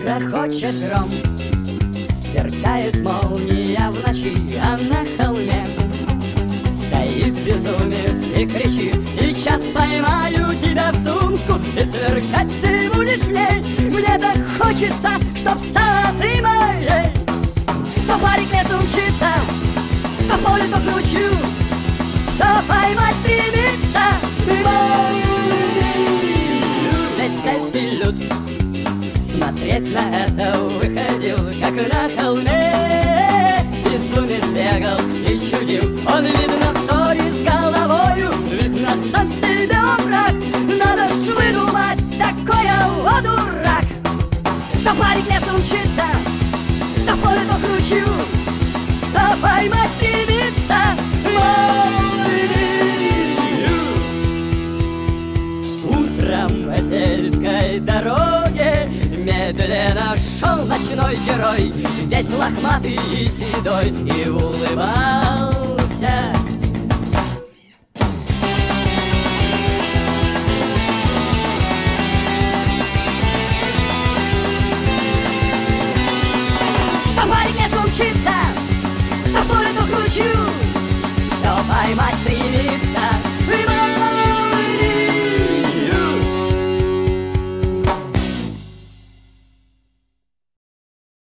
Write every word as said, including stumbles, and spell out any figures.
Грохочет гром, сверкает молния в ночи, а на холме стоит безумец и кричит: сейчас поймаю тебя в сумку, и сверкать ты будешь в ней. Мне так хочется, чтоб стала ты моей. То парик лесом мчится, то в поле, то кручу, все поймать стремится. Весь люд смотреть на это выходил, как на холме. Безумец бегал и чудил, он, видно, ссорит с головою, видно, сам себе он враг. Надо ж выдумать такое, о, дурак. То парик лесом мчится, то в поле, то кручу, то поймать стремится. Утром по сельской дороге медленно шел ночной герой, весь лохматый и седой, и улыбался. То парик лесом мчится, то в поле, то кручу, все поймать